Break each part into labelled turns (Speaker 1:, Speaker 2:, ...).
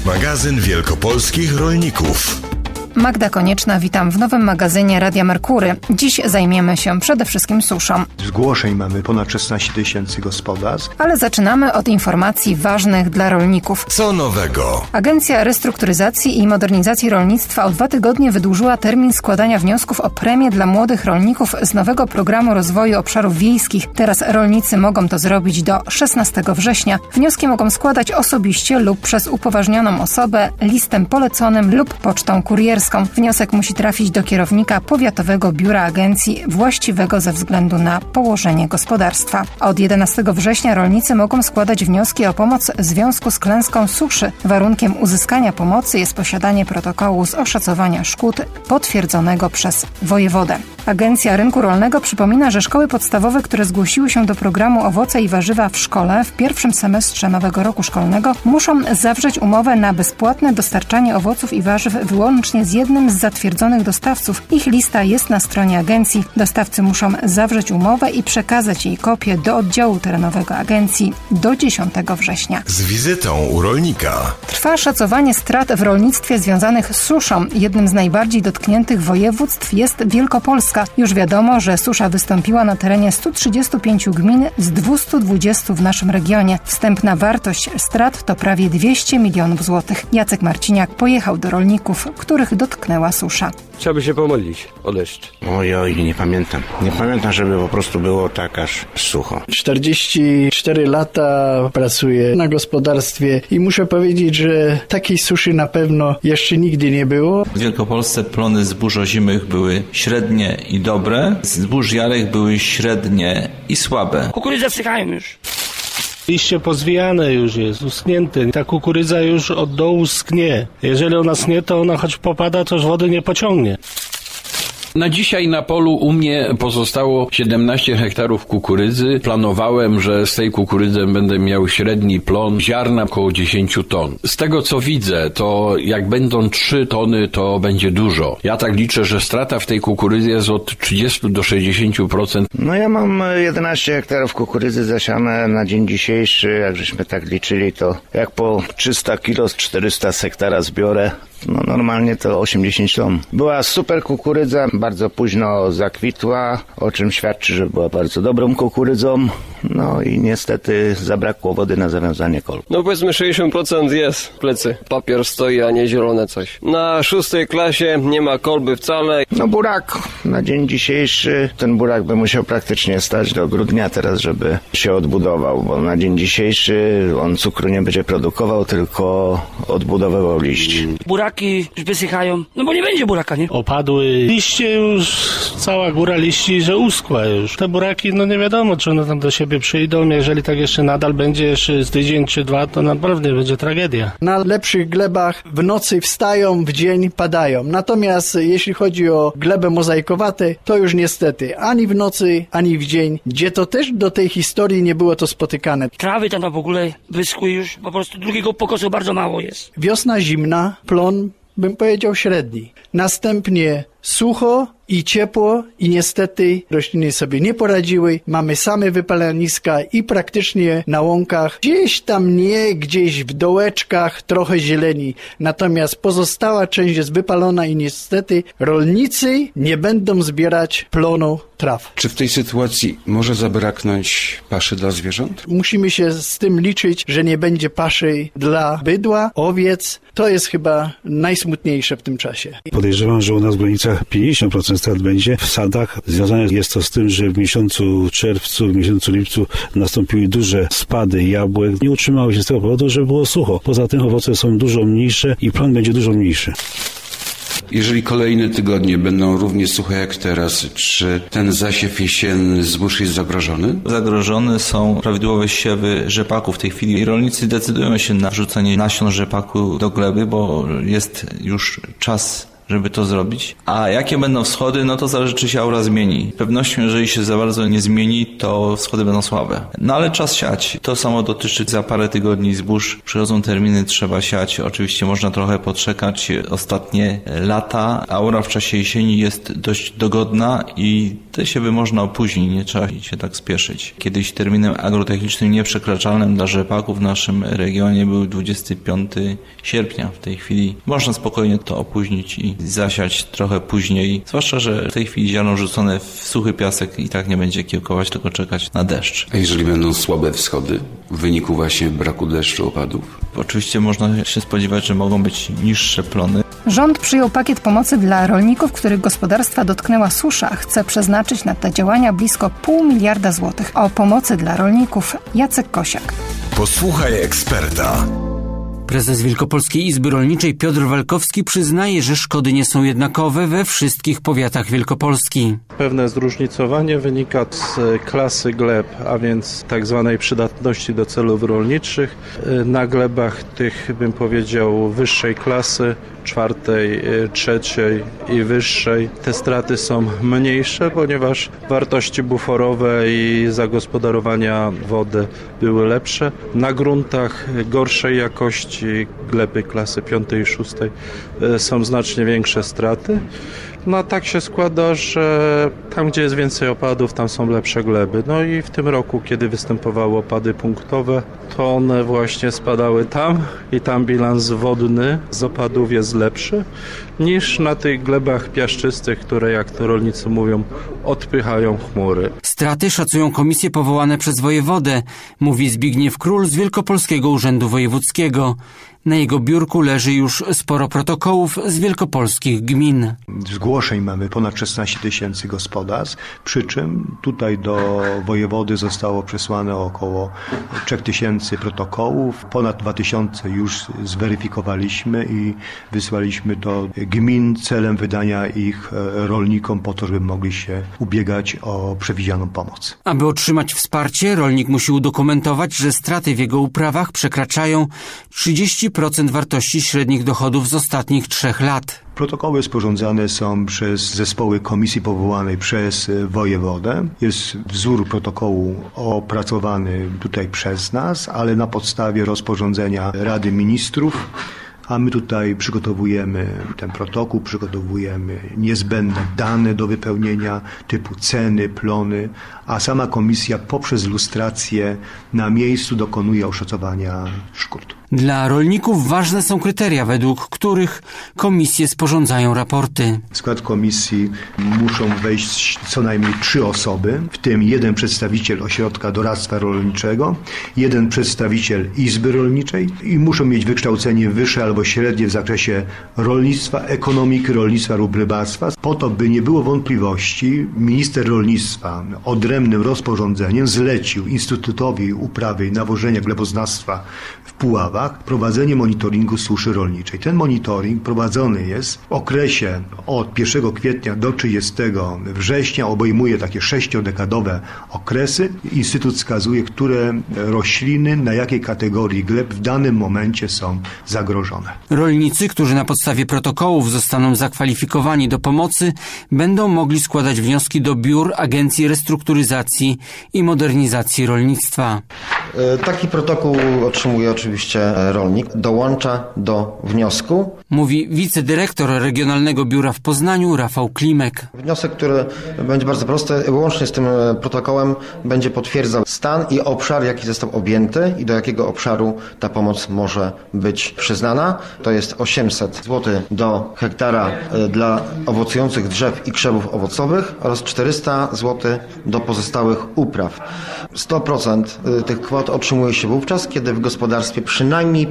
Speaker 1: Magazyn wielkopolskich rolników.
Speaker 2: Magda Konieczna, witam w nowym magazynie Radia Merkury. Dziś zajmiemy się przede wszystkim suszą.
Speaker 3: Zgłoszeń mamy ponad 16 tysięcy gospodarstw.
Speaker 2: Ale zaczynamy od informacji ważnych dla rolników.
Speaker 1: Co nowego?
Speaker 2: Agencja Restrukturyzacji i Modernizacji Rolnictwa o 2 tygodnie wydłużyła termin składania wniosków o premię dla młodych rolników z nowego Programu Rozwoju Obszarów Wiejskich. Teraz rolnicy mogą to zrobić do 16 września. Wnioski mogą składać osobiście lub przez upoważnioną osobę, listem poleconym lub pocztą kurierską. Wniosek musi trafić do kierownika powiatowego biura agencji właściwego ze względu na położenie gospodarstwa. Od 11 września rolnicy mogą składać wnioski o pomoc w związku z klęską suszy. Warunkiem uzyskania pomocy jest posiadanie protokołu z oszacowania szkód potwierdzonego przez wojewodę. Agencja Rynku Rolnego przypomina, że szkoły podstawowe, które zgłosiły się do programu Owoce i Warzywa w szkole w pierwszym semestrze nowego roku szkolnego, muszą zawrzeć umowę na bezpłatne dostarczanie owoców i warzyw wyłącznie z jednym z zatwierdzonych dostawców. Ich lista jest na stronie agencji. Dostawcy muszą zawrzeć umowę i przekazać jej kopię do oddziału terenowego agencji do 10 września.
Speaker 1: Z wizytą u rolnika.
Speaker 2: Trwa szacowanie strat w rolnictwie związanych z suszą. Jednym z najbardziej dotkniętych województw jest Wielkopolska. Już wiadomo, że susza wystąpiła na terenie 135 gmin z 220 w naszym regionie. Wstępna wartość strat to prawie 200 milionów złotych. Jacek Marciniak pojechał do rolników, których dotknęła susza.
Speaker 4: Trzeba by się pomodlić o deszcz.
Speaker 5: Ojoj, nie pamiętam. Nie pamiętam, żeby po prostu było tak aż sucho.
Speaker 6: 44 lata pracuję na gospodarstwie i muszę powiedzieć, że takiej suszy na pewno jeszcze nigdy nie było.
Speaker 7: W Wielkopolsce plony zbóż ozimych były średnie i dobre, zbóż jarych były średnie i słabe.
Speaker 8: Kukurydza wsychają już.
Speaker 9: Liście pozwijane już jest, uschnięty. Ta kukurydza już od dołu sknie. Jeżeli ona sknie, to ona choć popada, to już wody nie pociągnie.
Speaker 10: Na dzisiaj na polu u mnie pozostało 17 hektarów kukurydzy. Planowałem, że z tej kukurydzy będę miał średni plon ziarna około 10 ton. Z tego co widzę, to jak będą 3 tony, to będzie dużo. Ja tak liczę, że strata w tej kukurydzy jest od 30 do 60%.
Speaker 5: No ja mam 11 hektarów kukurydzy zasiane na dzień dzisiejszy. Jak żeśmy tak liczyli, to jak po 300 kilo z 400 z hektara zbiorę, no normalnie to 80 ton. Była super kukurydza, bardzo późno zakwitła, o czym świadczy, że była bardzo dobrą kukurydzą. No i niestety zabrakło wody na zawiązanie kolb.
Speaker 4: No powiedzmy 60% jest w plecy. Papier stoi, a nie zielone coś. Na 6. klasie nie ma kolby wcale.
Speaker 5: No burak na dzień dzisiejszy, ten burak by musiał praktycznie stać do grudnia teraz, żeby się odbudował, bo na dzień dzisiejszy on cukru nie będzie produkował, tylko odbudowywał liści.
Speaker 8: Buraki już wysychają, no bo nie będzie buraka, nie?
Speaker 9: Opadły liście już, cała góra liści, że uschła już. Te buraki, no nie wiadomo, czy one tam do siebie przyjdą. Jeżeli tak jeszcze nadal będzie jeszcze z tydzień czy 2, to naprawdę będzie tragedia.
Speaker 6: Na lepszych glebach w nocy wstają, w dzień padają. Natomiast jeśli chodzi o glebę mozaikowate, to już niestety ani w nocy, ani w dzień, gdzie to też do tej historii nie było to spotykane.
Speaker 8: Trawy tam w ogóle wyschły już, po prostu drugiego pokosu bardzo mało jest.
Speaker 6: Wiosna zimna, plon bym powiedział średni. Następnie sucho i ciepło i niestety rośliny sobie nie poradziły. Mamy same wypaleniska i praktycznie na łąkach gdzieś tam nie, gdzieś w dołeczkach trochę zieleni. Natomiast pozostała część jest wypalona i niestety rolnicy nie będą zbierać plonu traw.
Speaker 11: Czy w tej sytuacji może zabraknąć paszy dla zwierząt?
Speaker 6: Musimy się z tym liczyć, że nie będzie paszy dla bydła, owiec. To jest chyba najsmutniejsze w tym czasie.
Speaker 12: Podejrzewam, że u nas w granicach 50% strat będzie w sadach. Związane jest to z tym, że w miesiącu czerwcu, w miesiącu lipcu nastąpiły duże spady jabłek. Nie utrzymały się z tego powodu, że było sucho. Poza tym owoce są dużo mniejsze i plon będzie dużo mniejszy.
Speaker 11: Jeżeli kolejne tygodnie będą równie suche jak teraz, czy ten zasiew jesienny zbóż jest zagrożony?
Speaker 7: Zagrożone są prawidłowe siewy rzepaku w tej chwili i rolnicy decydują się na wrzucenie nasion rzepaku do gleby, bo jest już czas żeby to zrobić. A jakie będą wschody, no to zależy, czy się aura zmieni. Z pewnością, jeżeli się za bardzo nie zmieni, to wschody będą słabe. No ale czas siać. To samo dotyczy za parę tygodni zbóż. Przychodzą terminy, trzeba siać. Oczywiście można trochę poczekać. Ostatnie lata aura w czasie jesieni jest dość dogodna i te siewy można opóźnić. Nie trzeba się tak spieszyć. Kiedyś terminem agrotechnicznym nieprzekraczalnym dla rzepaku w naszym regionie był 25 sierpnia. W tej chwili można spokojnie to opóźnić i zasiać trochę później. Zwłaszcza, że w tej chwili ziarno rzucone w suchy piasek i tak nie będzie kiełkować, tylko czekać na deszcz.
Speaker 11: A jeżeli będą słabe wschody w wyniku właśnie braku deszczu, opadów?
Speaker 7: Oczywiście można się spodziewać, że mogą być niższe plony.
Speaker 2: Rząd przyjął pakiet pomocy dla rolników, których gospodarstwa dotknęła susza. Chce przeznaczyć na te działania blisko 0,5 miliarda złotych. O pomocy dla rolników Jacek Kosiak.
Speaker 1: Posłuchaj eksperta.
Speaker 13: Prezes Wielkopolskiej Izby Rolniczej Piotr Walkowski przyznaje, że szkody nie są jednakowe we wszystkich powiatach Wielkopolski.
Speaker 9: Pewne zróżnicowanie wynika z klasy gleb, a więc tak zwanej przydatności do celów rolniczych. Na glebach tych, bym powiedział, wyższej klasy, 4., 3. i wyższej, te straty są mniejsze, ponieważ wartości buforowe i zagospodarowania wody były lepsze. Na gruntach gorszej jakości gleby klasy 5. i 6. są znacznie większe straty. No a tak się składa, że tam, gdzie jest więcej opadów, tam są lepsze gleby. No i w tym roku, kiedy występowały opady punktowe, to one właśnie spadały tam i tam bilans wodny z opadów jest lepszy niż na tych glebach piaszczystych, które, jak to rolnicy mówią, odpychają chmury.
Speaker 13: Straty szacują komisje powołane przez wojewodę, mówi Zbigniew Król z Wielkopolskiego Urzędu Wojewódzkiego. Na jego biurku leży już sporo protokołów z wielkopolskich gmin.
Speaker 3: Zgłoszeń mamy ponad 16 tysięcy gospodarstw, przy czym tutaj do wojewody zostało przesłane około 3 tysięcy protokołów. Ponad 2000 już zweryfikowaliśmy i wysłaliśmy do gmin celem wydania ich rolnikom po to, żeby mogli się ubiegać o przewidzianą pomoc.
Speaker 13: Aby otrzymać wsparcie, rolnik musi udokumentować, że straty w jego uprawach przekraczają 30% wartości średnich dochodów z ostatnich 3 lat.
Speaker 3: Protokoły sporządzane są przez zespoły komisji powołanej przez wojewodę. Jest wzór protokołu opracowany tutaj przez nas, ale na podstawie rozporządzenia Rady Ministrów. A my tutaj przygotowujemy ten protokół, przygotowujemy niezbędne dane do wypełnienia typu ceny, plony, a sama komisja poprzez lustrację na miejscu dokonuje oszacowania szkód.
Speaker 13: Dla rolników ważne są kryteria, według których komisje sporządzają raporty.
Speaker 3: W skład komisji muszą wejść co najmniej 3 osoby, w tym 1 przedstawiciel ośrodka doradztwa rolniczego, 1 przedstawiciel izby rolniczej i muszą mieć wykształcenie wyższe albo średnie w zakresie rolnictwa, ekonomiki rolnictwa lub rybactwa. Po to, by nie było wątpliwości, minister rolnictwa odrębnym rozporządzeniem zlecił Instytutowi Uprawy i Nawożenia Gleboznawstwa w Puławach prowadzenie monitoringu suszy rolniczej. Ten monitoring prowadzony jest w okresie od 1 kwietnia do 30 września, obejmuje takie 6-dekadowe okresy. Instytut wskazuje, które rośliny na jakiej kategorii gleb w danym momencie są zagrożone.
Speaker 13: Rolnicy, którzy na podstawie protokołów zostaną zakwalifikowani do pomocy, będą mogli składać wnioski do biur Agencji Restrukturyzacji i Modernizacji Rolnictwa.
Speaker 14: Taki protokół otrzymuje oczywiście rolnik, dołącza do wniosku.
Speaker 13: Mówi wicedyrektor Regionalnego Biura w Poznaniu Rafał Klimek.
Speaker 14: Wniosek, który będzie bardzo prosty, łącznie z tym protokołem będzie potwierdzał stan i obszar, jaki został objęty i do jakiego obszaru ta pomoc może być przyznana. To jest 800 zł do hektara dla owocujących drzew i krzewów owocowych oraz 400 zł do pozostałych upraw. 100% tych kwot otrzymuje się wówczas, kiedy w gospodarstwie przynajmniej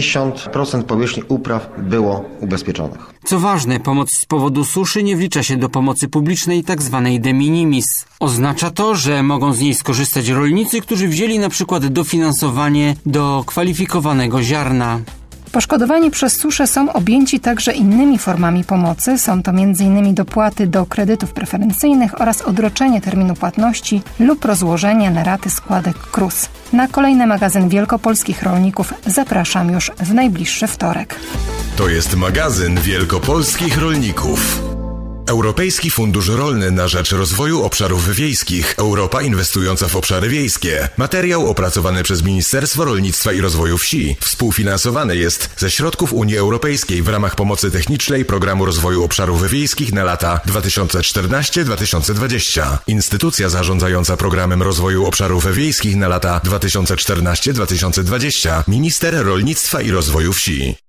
Speaker 14: 50% powierzchni upraw było ubezpieczonych.
Speaker 13: Co ważne, pomoc z powodu suszy nie wlicza się do pomocy publicznej tzw. de minimis. Oznacza to, że mogą z niej skorzystać rolnicy, którzy wzięli na przykład dofinansowanie do kwalifikowanego ziarna.
Speaker 2: Poszkodowani przez suszę są objęci także innymi formami pomocy. Są to m.in. dopłaty do kredytów preferencyjnych oraz odroczenie terminu płatności lub rozłożenie na raty składek KRUS. Na kolejny magazyn wielkopolskich rolników zapraszam już w najbliższy wtorek.
Speaker 1: To jest magazyn wielkopolskich rolników. Europejski Fundusz Rolny na rzecz Rozwoju Obszarów Wiejskich. Europa inwestująca w obszary wiejskie. Materiał opracowany przez Ministerstwo Rolnictwa i Rozwoju Wsi. Współfinansowany jest ze środków Unii Europejskiej w ramach pomocy technicznej Programu Rozwoju Obszarów Wiejskich na lata 2014-2020. Instytucja zarządzająca Programem Rozwoju Obszarów Wiejskich na lata 2014-2020. Minister Rolnictwa i Rozwoju Wsi.